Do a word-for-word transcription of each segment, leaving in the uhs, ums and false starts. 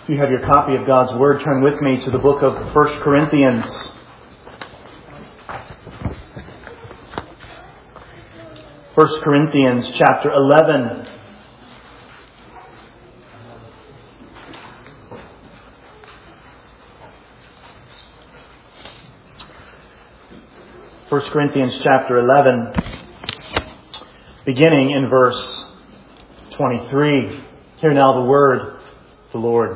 If you have your copy of God's Word, turn with me to the book of First Corinthians. First Corinthians chapter eleven. First Corinthians chapter eleven, beginning in verse twenty-three. Hear now the word of the Lord.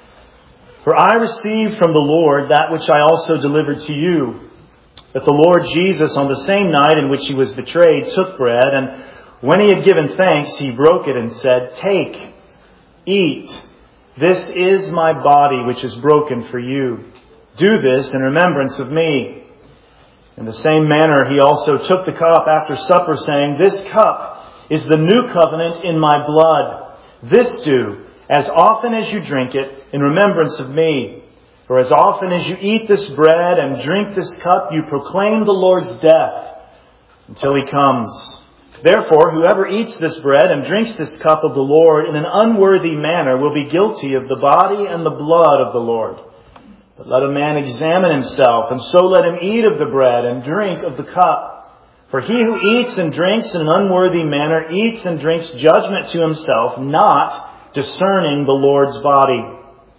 For I received from the Lord that which I also delivered to you, that the Lord Jesus, on the same night in which he was betrayed, took bread, and when he had given thanks, he broke it and said, "Take, eat. This is my body, which is broken for you. Do this in remembrance of me." In the same manner, he also took the cup after supper, saying, "This cup is the new covenant in my blood. This do, as often as you drink it, in remembrance of me. For as often as you eat this bread and drink this cup, you proclaim the Lord's death until he comes. Therefore, whoever eats this bread and drinks this cup of the Lord in an unworthy manner will be guilty of the body and the blood of the Lord. But let a man examine himself, and so let him eat of the bread and drink of the cup. For he who eats and drinks in an unworthy manner eats and drinks judgment to himself, not discerning the Lord's body.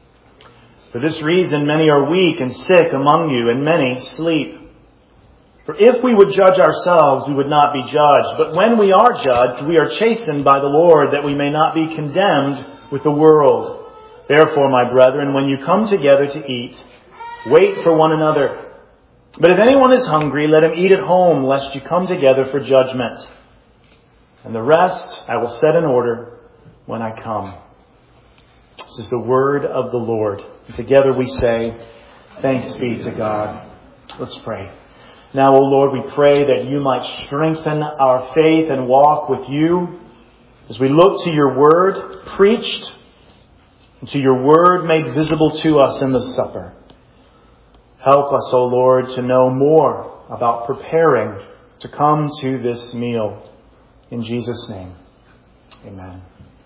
For this reason many are weak and sick among you, and many sleep. For if we would judge ourselves, we would not be judged. But when we are judged, we are chastened by the Lord, that we may not be condemned with the world. Therefore, my brethren, when you come together to eat, wait for one another. But if anyone is hungry, let him eat at home, lest you come together for judgment. And the rest I will set in order when I come." This is the word of the Lord. And together we say, thanks be to God. Let's pray. Now, O Lord, we pray that you might strengthen our faith and walk with you as we look to your word preached and to your word made visible to us in the supper. Help us, O Lord, to know more about preparing to come to this meal. In Jesus' name, amen.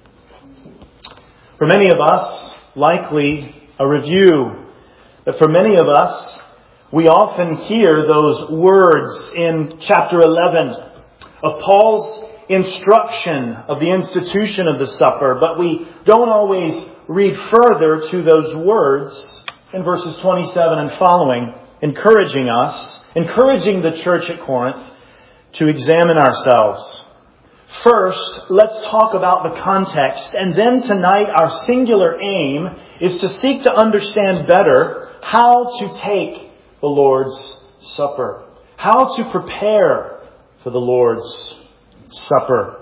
For many of us, likely a review, but for many of us, we often hear those words in chapter eleven of Paul's instruction of the institution of the supper, but we don't always read further to those words in verses twenty-seven and following, encouraging us, encouraging the church at Corinth to examine ourselves. First, let's talk about the context, and then tonight our singular aim is to seek to understand better how to take the Lord's Supper, how to prepare for the Lord's Supper.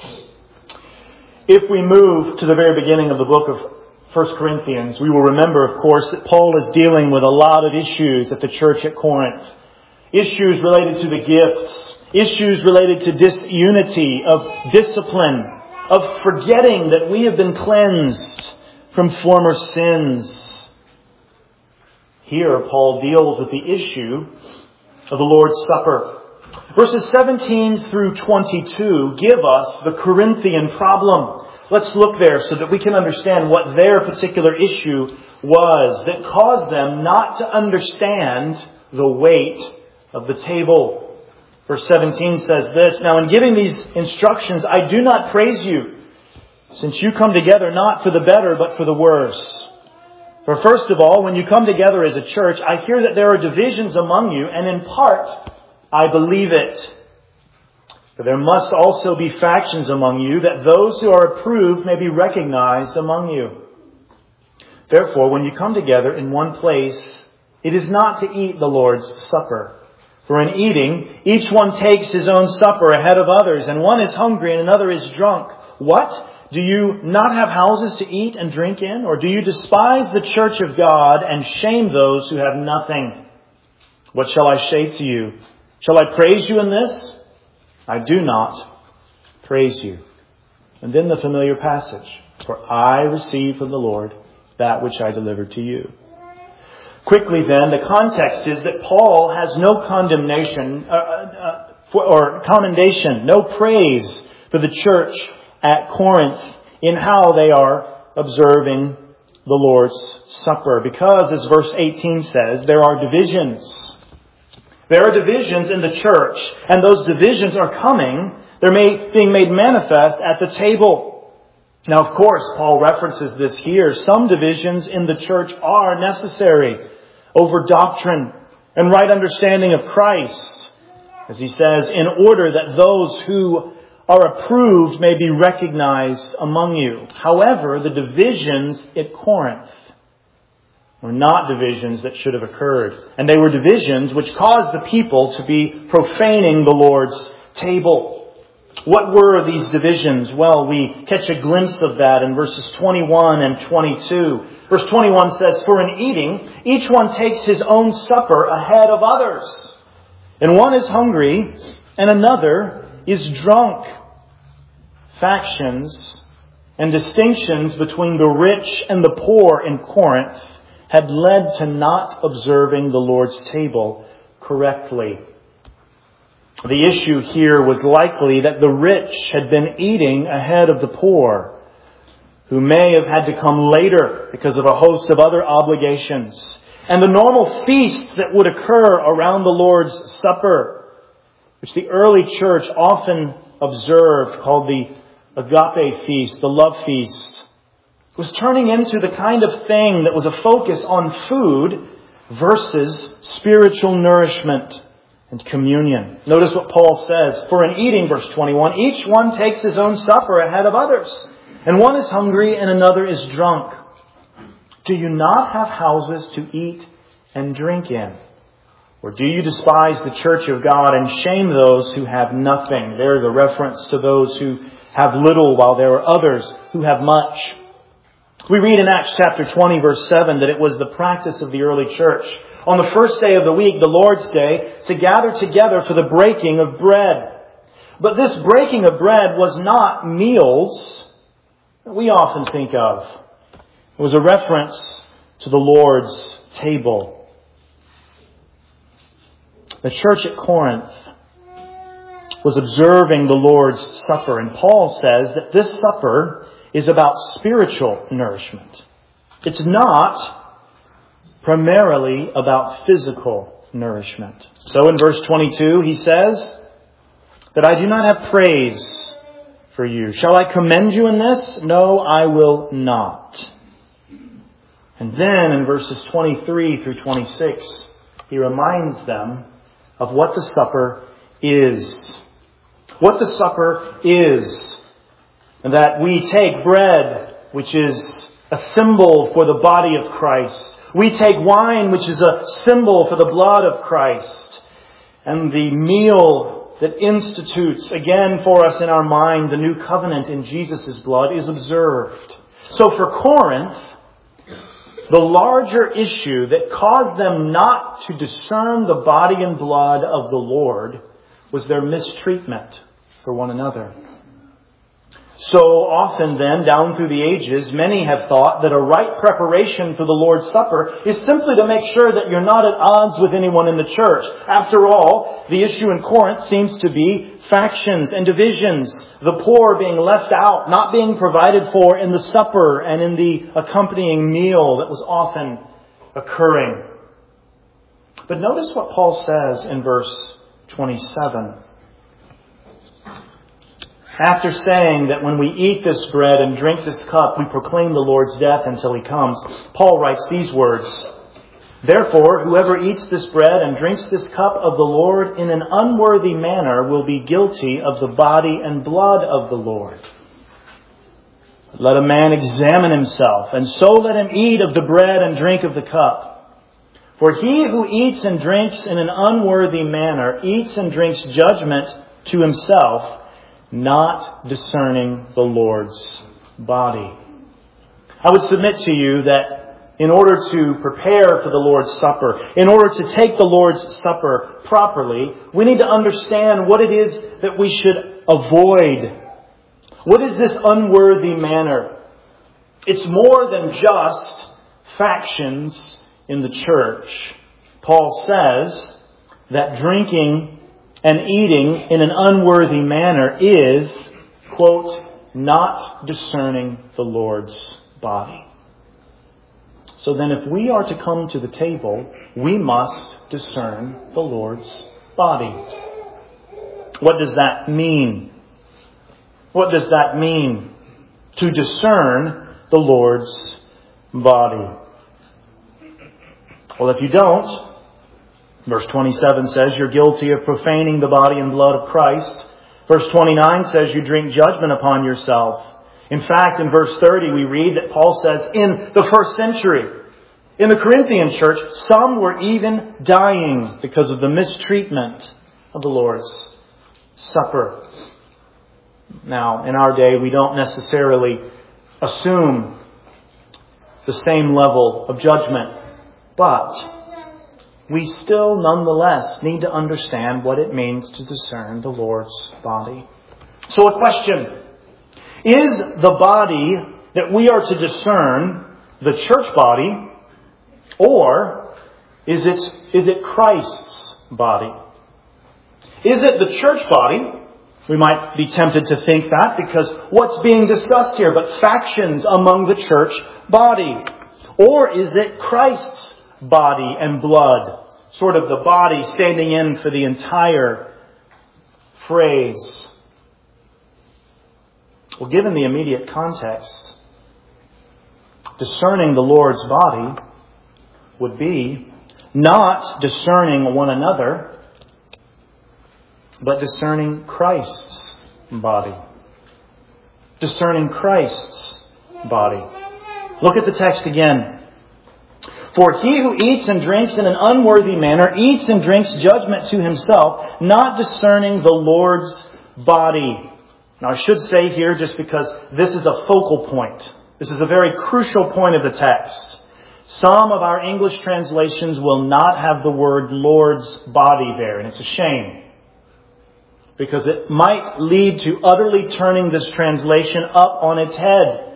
If we move to the very beginning of the book of First Corinthians, we will remember, of course, that Paul is dealing with a lot of issues at the church at Corinth. Issues related to the gifts, issues related to disunity, of discipline, of forgetting that we have been cleansed from former sins. Here, Paul deals with the issue of the Lord's Supper. Verses seventeen through twenty-two give us the Corinthian problem. Let's look there so that we can understand what their particular issue was that caused them not to understand the weight of the table. Verse seventeen says this, "Now in giving these instructions, I do not praise you, since you come together not for the better, but for the worse. For first of all, when you come together as a church, I hear that there are divisions among you, and in part, I believe it. For there must also be factions among you, that those who are approved may be recognized among you. Therefore, when you come together in one place, it is not to eat the Lord's Supper. For in eating, each one takes his own supper ahead of others, and one is hungry and another is drunk. What? Do you not have houses to eat and drink in? Or do you despise the church of God and shame those who have nothing? What shall I say to you? Shall I praise you in this? I do not praise you." And then the familiar passage, "For I received from the Lord that which I delivered to you." Quickly then, the context is that Paul has no condemnation uh, uh, for, or commendation, no praise for the church at Corinth in how they are observing the the Lord's Supper. Because, as verse eighteen says, there are divisions. There are divisions in the church, and those divisions are coming. They're made, being made manifest at the table. Now, of course, Paul references this here. Some divisions in the church are necessary over doctrine and right understanding of Christ. As he says, in order that those who are approved may be recognized among you. However, the divisions at Corinth were not divisions that should have occurred. And they were divisions which caused the people to be profaning the Lord's table. What were these divisions? Well, we catch a glimpse of that in verses twenty-one and twenty-two. Verse twenty-one says, "For in eating, each one takes his own supper ahead of others. And one is hungry, and another is drunk." Factions and distinctions between the rich and the poor in Corinth had led to not observing the Lord's table correctly. The issue here was likely that the rich had been eating ahead of the poor, who may have had to come later because of a host of other obligations. And the normal feasts that would occur around the Lord's Supper, which the early church often observed, called the agape feast, the love feast, was turning into the kind of thing that was a focus on food versus spiritual nourishment and communion. Notice what Paul says. "For in eating," verse twenty-one, "each one takes his own supper ahead of others. And one is hungry and another is drunk. Do you not have houses to eat and drink in? Or do you despise the church of God and shame those who have nothing?" There the reference to those who have little while there are others who have much. We read in Acts chapter twenty verse seven that it was the practice of the early church on the first day of the week, the Lord's Day, to gather together for the breaking of bread. But this breaking of bread was not meals that we often think of. It was a reference to the Lord's table. The church at Corinth was observing the Lord's Supper, and Paul says that this supper is about spiritual nourishment. It's not primarily about physical nourishment. So in verse twenty-two, he says that I do not have praise for you. Shall I commend you in this? No, I will not. And then in verses twenty-three through twenty-six, he reminds them of what the supper is. What the supper is. And that we take bread, which is a symbol for the body of Christ. We take wine, which is a symbol for the blood of Christ. And the meal that institutes again for us in our mind the new covenant in Jesus' blood is observed. So for Corinth, the larger issue that caused them not to discern the body and blood of the Lord was their mistreatment for one another. So often then, down through the ages, many have thought that a right preparation for the Lord's Supper is simply to make sure that you're not at odds with anyone in the church. After all, the issue in Corinth seems to be factions and divisions, the poor being left out, not being provided for in the supper and in the accompanying meal that was often occurring. But notice what Paul says in verse twenty-seven. After saying that when we eat this bread and drink this cup, we proclaim the Lord's death until He comes, Paul writes these words, "Therefore, whoever eats this bread and drinks this cup of the Lord in an unworthy manner will be guilty of the body and blood of the Lord. Let a man examine himself, and so let him eat of the bread and drink of the cup. For he who eats and drinks in an unworthy manner eats and drinks judgment to himself, not discerning the Lord's body." I would submit to you that in order to prepare for the Lord's Supper, in order to take the Lord's Supper properly, we need to understand what it is that we should avoid. What is this unworthy manner? It's more than just factions in the church. Paul says that drinking and eating in an unworthy manner is, quote, not discerning the Lord's body. So then if we are to come to the table, we must discern the Lord's body. What does that mean? What does that mean? To discern the Lord's body. Well, if you don't, verse twenty-seven says you're guilty of profaning the body and blood of Christ. Verse twenty-nine says you drink judgment upon yourself. In fact, in verse thirty we read that Paul says in the first century, in the Corinthian church, some were even dying because of the mistreatment of the Lord's Supper. Now, in our day, we don't necessarily assume the same level of judgment, but we still nonetheless need to understand what it means to discern the Lord's body. So a question: is the body that we are to discern the church body, or is it, is it Christ's body? Is it the church body? We might be tempted to think that because what's being discussed here but factions among the church body. Or is it Christ's body and blood? Sort of the body standing in for the entire phrase. Well, given the immediate context, discerning the Lord's body would be not discerning one another, but discerning Christ's body. Discerning Christ's body. Look at the text again. For he who eats and drinks in an unworthy manner eats and drinks judgment to himself, not discerning the Lord's body. Now I should say here, just because this is a focal point, this is a very crucial point of the text. Some of our English translations will not have the word Lord's body there, and it's a shame. Because it might lead to utterly turning this translation up on its head.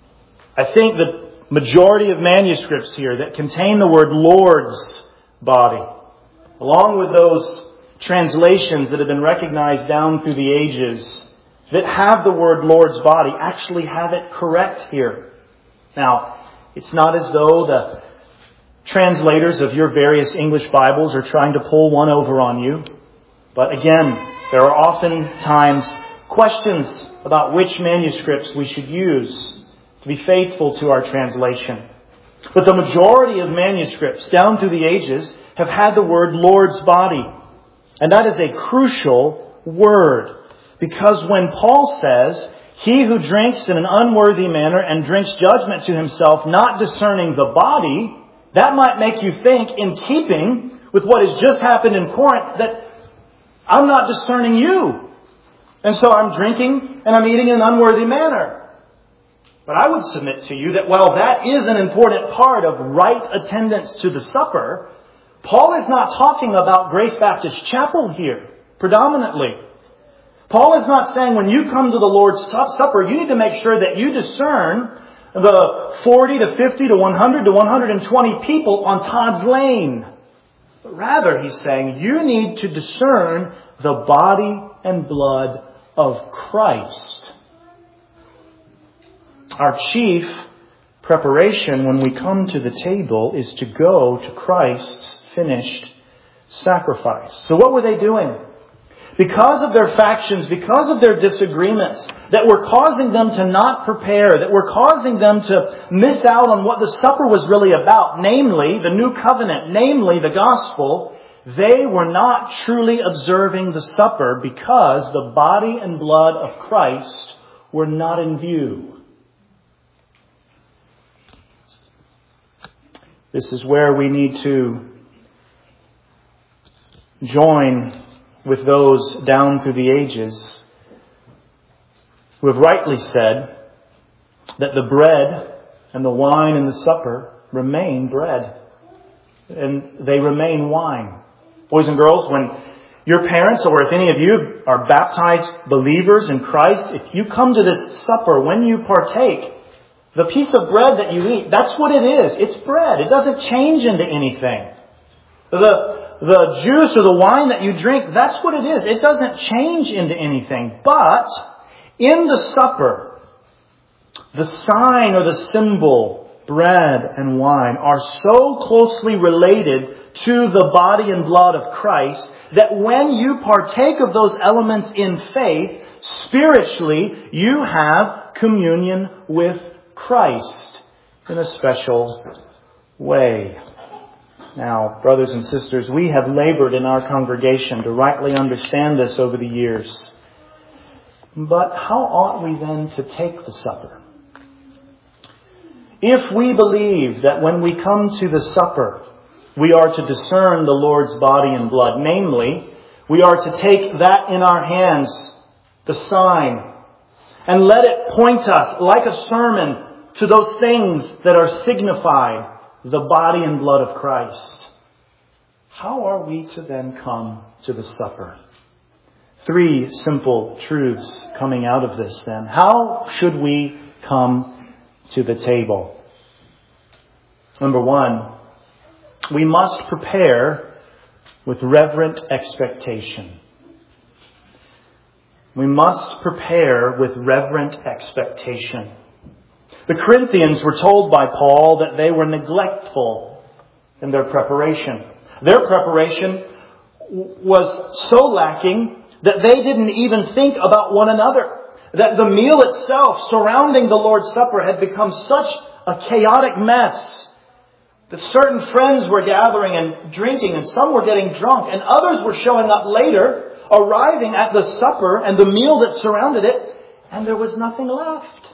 I think the majority of manuscripts here that contain the word Lord's body, along with those translations that have been recognized down through the ages that have the word Lord's body, actually have it correct here. Now, it's not as though the translators of your various English Bibles are trying to pull one over on you. But again, there are oftentimes questions about which manuscripts we should use to be faithful to our translation. But the majority of manuscripts down through the ages have had the word Lord's body. And that is a crucial word. Because when Paul says, he who drinks in an unworthy manner and drinks judgment to himself, not discerning the body, that might make you think, in keeping with what has just happened in Corinth, that I'm not discerning you. And so I'm drinking and I'm eating in an unworthy manner. But I would submit to you that while that is an important part of right attendance to the supper, Paul is not talking about Grace Baptist Chapel here, predominantly. Paul is not saying when you come to the Lord's Supper, you need to make sure that you discern the forty to fifty to one hundred to one hundred twenty people on Todd's Lane. But rather, he's saying, you need to discern the body and blood of Christ. Our chief preparation when we come to the table is to go to Christ's finished sacrifice. So what were they doing? Because of their factions, because of their disagreements that were causing them to not prepare, that were causing them to miss out on what the supper was really about, namely the new covenant, namely the gospel, they were not truly observing the supper because the body and blood of Christ were not in view. This is where we need to join with those down through the ages who have rightly said that the bread and the wine in the supper remain bread and they remain wine. Boys and girls, when your parents or if any of you are baptized believers in Christ, if you come to this supper, when you partake, the piece of bread that you eat, that's what it is. It's bread. It doesn't change into anything. The The juice or the wine that you drink, that's what it is. It doesn't change into anything. But in the supper, the sign or the symbol bread and wine are so closely related to the body and blood of Christ that when you partake of those elements in faith, spiritually, you have communion with Christ in a special way. Now, brothers and sisters, we have labored in our congregation to rightly understand this over the years. But how ought we then to take the supper? If we believe that when we come to the supper, we are to discern the Lord's body and blood, namely, we are to take that in our hands, the sign, and let it point us like a sermon to those things that are signified, the body and blood of Christ. How are we to then come to the supper? Three simple truths coming out of this then. How should we come to the table? Number one, we must prepare with reverent expectation. We must prepare with reverent expectation. The Corinthians were told by Paul that they were neglectful in their preparation. Their preparation was so lacking that they didn't even think about one another. That the meal itself surrounding the Lord's Supper had become such a chaotic mess that certain friends were gathering and drinking, and some were getting drunk, and others were showing up later, arriving at the supper and the meal that surrounded it, and there was nothing left.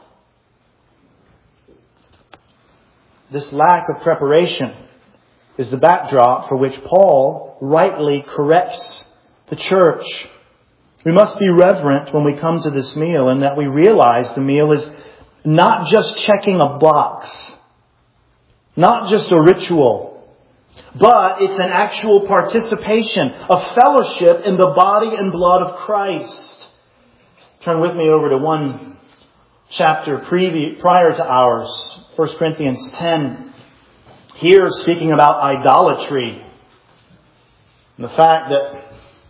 This lack of preparation is the backdrop for which Paul rightly corrects the church. We must be reverent when we come to this meal, in that we realize the meal is not just checking a box, not just a ritual, but it's an actual participation, a fellowship in the body and blood of Christ. Turn with me over to one chapter prior to ours, First Corinthians ten. Here, speaking about idolatry, and the fact that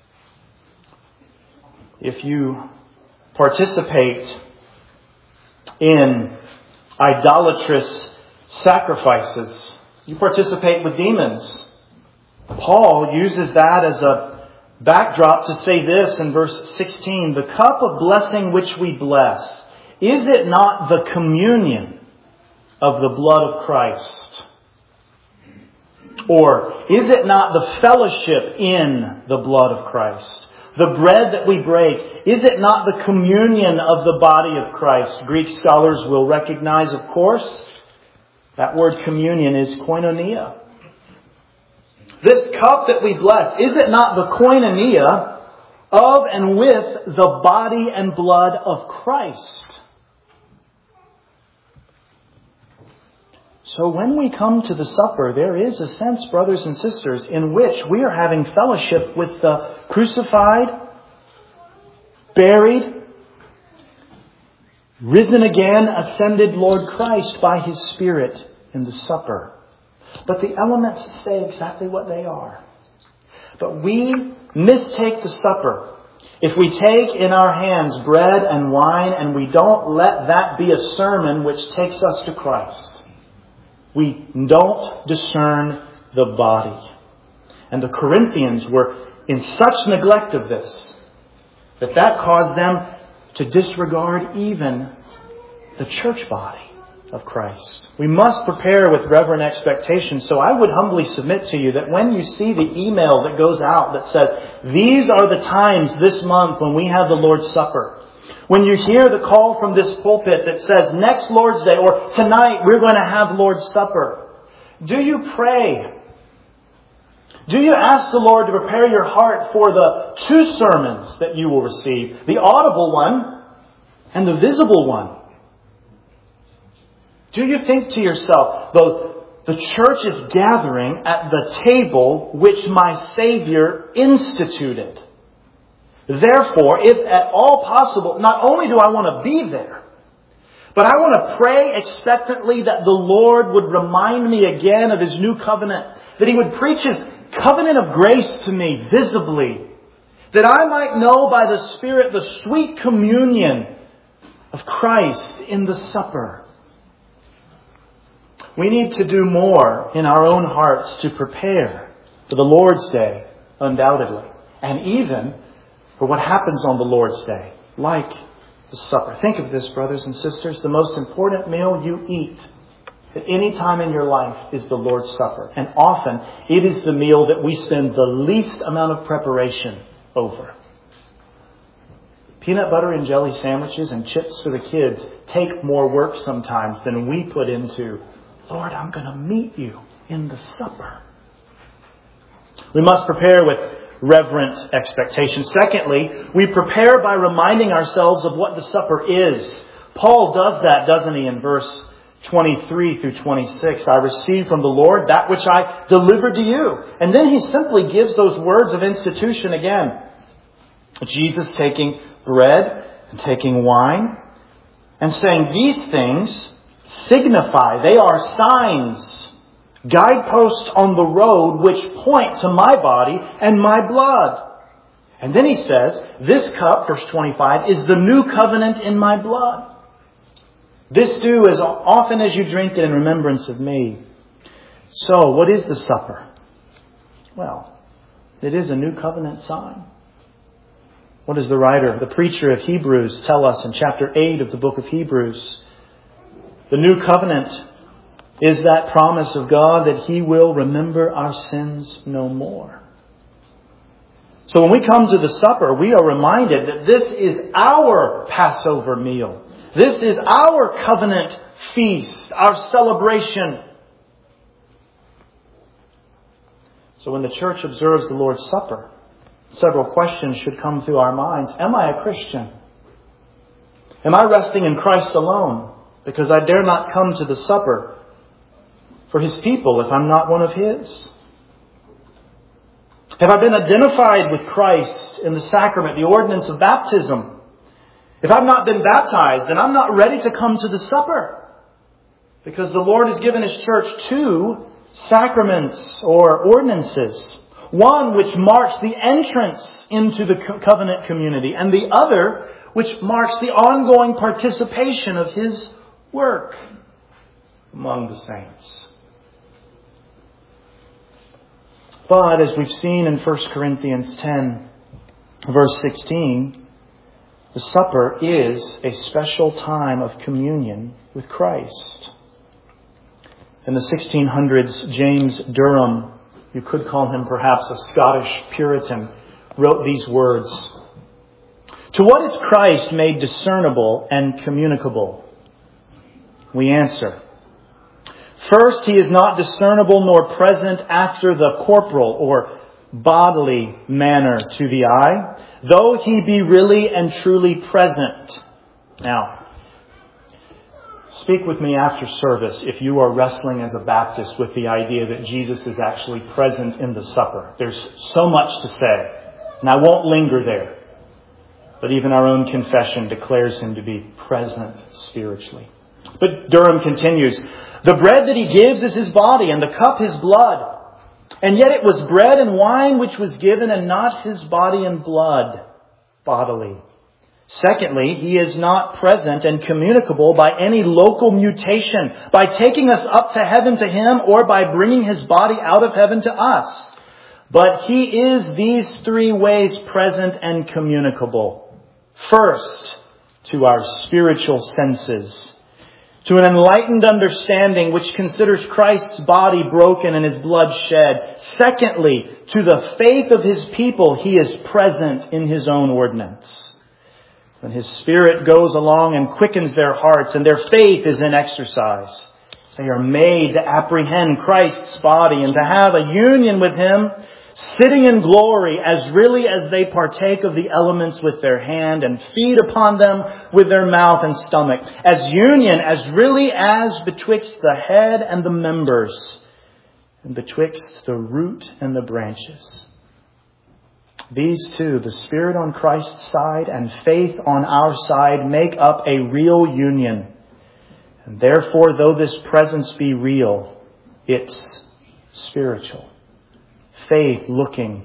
if you participate in idolatrous sacrifices, you participate with demons. Paul uses that as a backdrop to say this in verse sixteen. The cup of blessing which we bless, is it not the communion of the blood of Christ? Or is it not the fellowship in the blood of Christ? The bread that we break, is it not the communion of the body of Christ? Greek scholars will recognize, of course, that word communion is koinonia. This cup that we bless, is it not the koinonia of and with the body and blood of Christ? So when we come to the supper, there is a sense, brothers and sisters, in which we are having fellowship with the crucified, buried, risen again, ascended Lord Christ by His Spirit in the supper. But the elements stay exactly what they are. But we mistake the supper if we take in our hands bread and wine and we don't let that be a sermon which takes us to Christ. We don't discern the body. And the Corinthians were in such neglect of this that that caused them to disregard even the church body of Christ. We must prepare with reverent expectation. So I would humbly submit to you that when you see the email that goes out that says, these are the times this month when we have the Lord's Supper, when you hear the call from this pulpit that says next Lord's Day or tonight we're going to have Lord's Supper, do you pray? Do you ask the Lord to prepare your heart for the two sermons that you will receive, the audible one and the visible one? Do you think to yourself, the, the church is gathering at the table which my Savior instituted. Therefore, if at all possible, not only do I want to be there, but I want to pray expectantly that the Lord would remind me again of His new covenant, that He would preach His covenant of grace to me visibly, that I might know by the Spirit the sweet communion of Christ in the supper. We need to do more in our own hearts to prepare for the Lord's Day, undoubtedly. And even for what happens on the Lord's Day, like the supper. Think of this, brothers and sisters. The most important meal you eat at any time in your life is the Lord's Supper. And often it is the meal that we spend the least amount of preparation over. Peanut butter and jelly sandwiches and chips for the kids take more work sometimes than we put into, Lord, I'm going to meet you in the supper. We must prepare with reverent expectation. Secondly, we prepare by reminding ourselves of what the supper is. Paul does that, doesn't he, in verse twenty-three through twenty-six. I received from the Lord that which I delivered to you. And then he simply gives those words of institution again. Jesus taking bread and taking wine and saying these things signify, they are signs, guideposts on the road which point to my body and my blood. And then he says, this cup, verse twenty-five, is the new covenant in my blood. This do as often as you drink it in remembrance of me. So, what is the supper? Well, it is a new covenant sign. What does the writer, the preacher of Hebrews, tell us in chapter eight of the book of Hebrews? The new covenant is that promise of God that He will remember our sins no more. So when we come to the supper, we are reminded that this is our Passover meal. This is our covenant feast, our celebration. So when the church observes the Lord's Supper, several questions should come through our minds. Am I a Christian? Am I resting in Christ alone? Because I dare not come to the supper for His people if I'm not one of His. Have I been identified with Christ in the sacrament, the ordinance of baptism? If I've not been baptized, then I'm not ready to come to the supper. Because the Lord has given His church two sacraments or ordinances. One which marks the entrance into the covenant community, and the other which marks the ongoing participation of His work among the saints. But as we've seen in First Corinthians ten, verse sixteen, the supper is a special time of communion with Christ. In the sixteen hundreds, James Durham, you could call him perhaps a Scottish Puritan, wrote these words. To what is Christ made discernible and communicable? We answer. First, He is not discernible nor present after the corporal or bodily manner to the eye, though He be really and truly present. Now, speak with me after service if you are wrestling as a Baptist with the idea that Jesus is actually present in the supper. There's so much to say, and I won't linger there. But even our own confession declares Him to be present spiritually. But Durham continues, the bread that He gives is His body, and the cup His blood. And yet it was bread and wine which was given, and not His body and blood bodily. Secondly, He is not present and communicable by any local mutation, by taking us up to heaven to Him, or by bringing His body out of heaven to us. But He is these three ways present and communicable. First, to our spiritual senses, to an enlightened understanding which considers Christ's body broken and His blood shed. Secondly, to the faith of His people, He is present in His own ordinance. When His Spirit goes along and quickens their hearts and their faith is in exercise, they are made to apprehend Christ's body and to have a union with Him, sitting in glory as really as they partake of the elements with their hand and feed upon them with their mouth and stomach. As union, as really as betwixt the head and the members, and betwixt the root and the branches. These two, the Spirit on Christ's side and faith on our side, make up a real union. And therefore, though this presence be real, it's spiritual. Faith looking,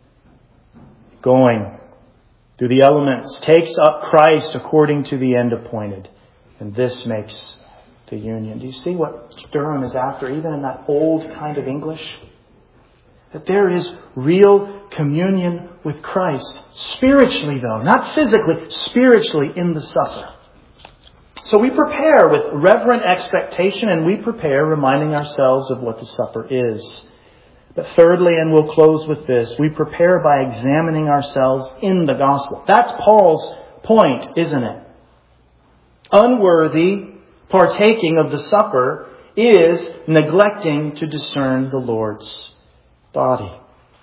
going through the elements, takes up Christ according to the end appointed. And this makes the union. Do you see what Durham is after, even in that old kind of English? That there is real communion with Christ. Spiritually, though. Not physically. Spiritually in the supper. So we prepare with reverent expectation, and we prepare reminding ourselves of what the supper is. But thirdly, and we'll close with this, we prepare by examining ourselves in the gospel. That's Paul's point, isn't it? Unworthy partaking of the supper is neglecting to discern the Lord's body.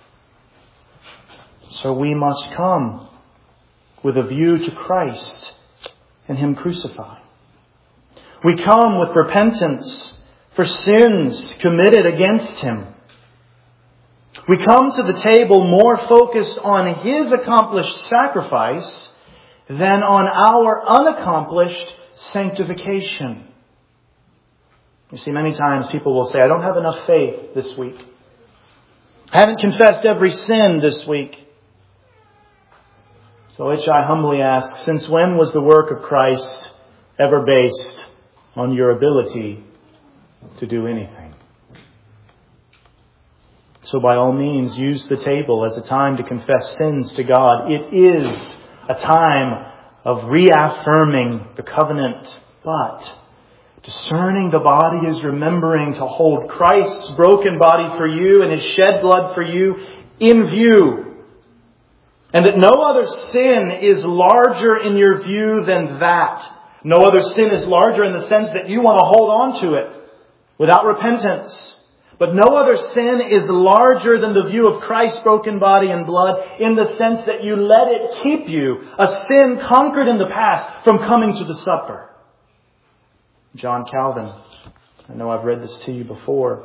So we must come with a view to Christ and Him crucified. We come with repentance for sins committed against Him. We come to the table more focused on His accomplished sacrifice than on our unaccomplished sanctification. You see, many times people will say, I don't have enough faith this week. I haven't confessed every sin this week. So which I humbly ask, since when was the work of Christ ever based on your ability to do anything? So by all means, use the table as a time to confess sins to God. It is a time of reaffirming the covenant, but discerning the body is remembering to hold Christ's broken body for you and His shed blood for you in view. And that no other sin is larger in your view than that. No other sin is larger in the sense that you want to hold on to it without repentance. But no other sin is larger than the view of Christ's broken body and blood in the sense that you let it keep you, a sin conquered in the past, from coming to the supper. John Calvin, I know I've read this to you before,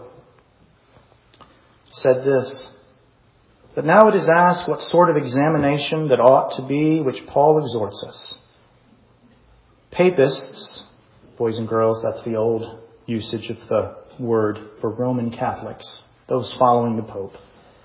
said this, that now it is asked what sort of examination that ought to be, which Paul exhorts us. Papists, boys and girls, that's the old usage of the word for Roman Catholics, those following the Pope.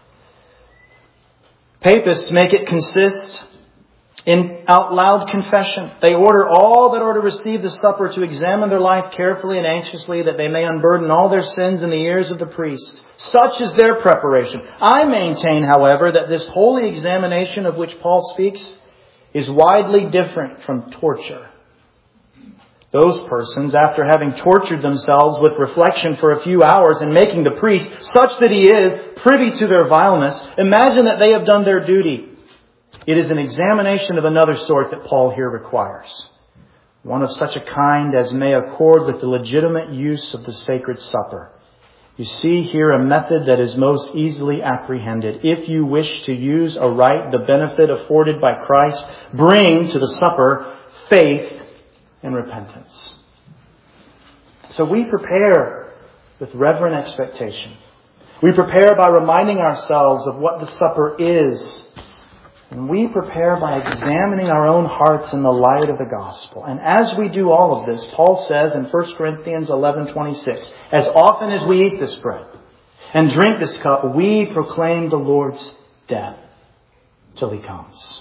Papists make it consist in out loud confession. They order all that are to receive the supper to examine their life carefully and anxiously, that they may unburden all their sins in the ears of the priest. Such is their preparation. I maintain, however, that this holy examination of which Paul speaks is widely different from torture. Those persons, after having tortured themselves with reflection for a few hours and making the priest such that he is privy to their vileness, imagine that they have done their duty. It is an examination of another sort that Paul here requires. One of such a kind as may accord with the legitimate use of the sacred supper. You see here a method that is most easily apprehended. If you wish to use aright the benefit afforded by Christ, bring to the supper faith and repentance. So we prepare with reverent expectation. We prepare by reminding ourselves of what the supper is. And we prepare by examining our own hearts in the light of the gospel. And as we do all of this, Paul says in First Corinthians eleven twenty-six, as often as we eat this bread and drink this cup, we proclaim the Lord's death till He comes.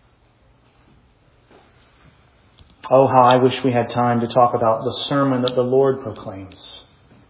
Oh, how I wish we had time to talk about the sermon that the Lord proclaims.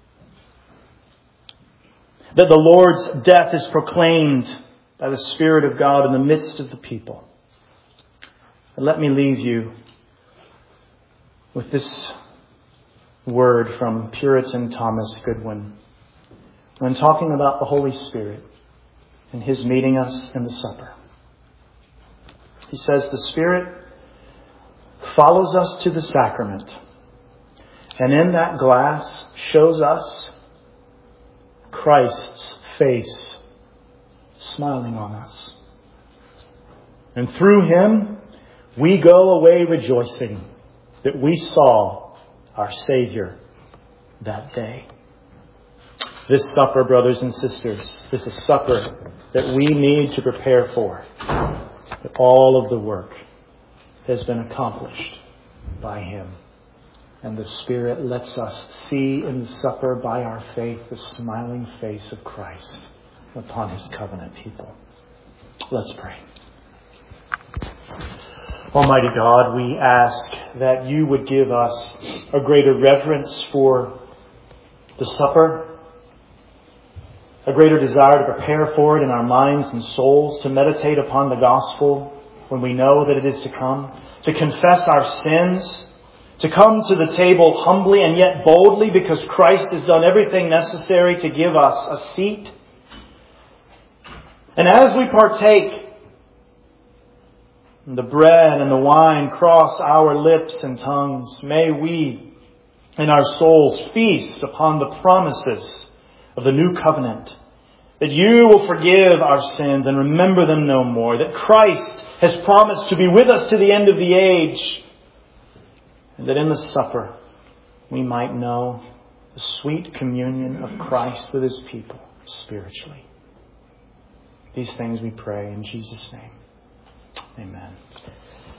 That the Lord's death is proclaimed by the Spirit of God in the midst of the people. And let me leave you with this word from Puritan Thomas Goodwin when talking about the Holy Spirit and His meeting us in the supper. He says, the Spirit follows us to the sacrament, and in that glass shows us Christ's face smiling on us. And through Him, we go away rejoicing that we saw our Savior that day. This supper, brothers and sisters, this is a supper that we need to prepare for. That all of the work has been accomplished by Him. And the Spirit lets us see in the supper by our faith the smiling face of Christ upon His covenant people. Let's pray. Almighty God, we ask that you would give us a greater reverence for the supper, a greater desire to prepare for it in our minds and souls, to meditate upon the gospel when we know that it is to come, to confess our sins, to come to the table humbly and yet boldly because Christ has done everything necessary to give us a seat. And as we partake, the bread and the wine cross our lips and tongues, may we in our souls feast upon the promises of the new covenant, that you will forgive our sins and remember them no more, that Christ has promised to be with us to the end of the age, and that in the supper we might know the sweet communion of Christ with his people spiritually. These things we pray in Jesus' name. Amen.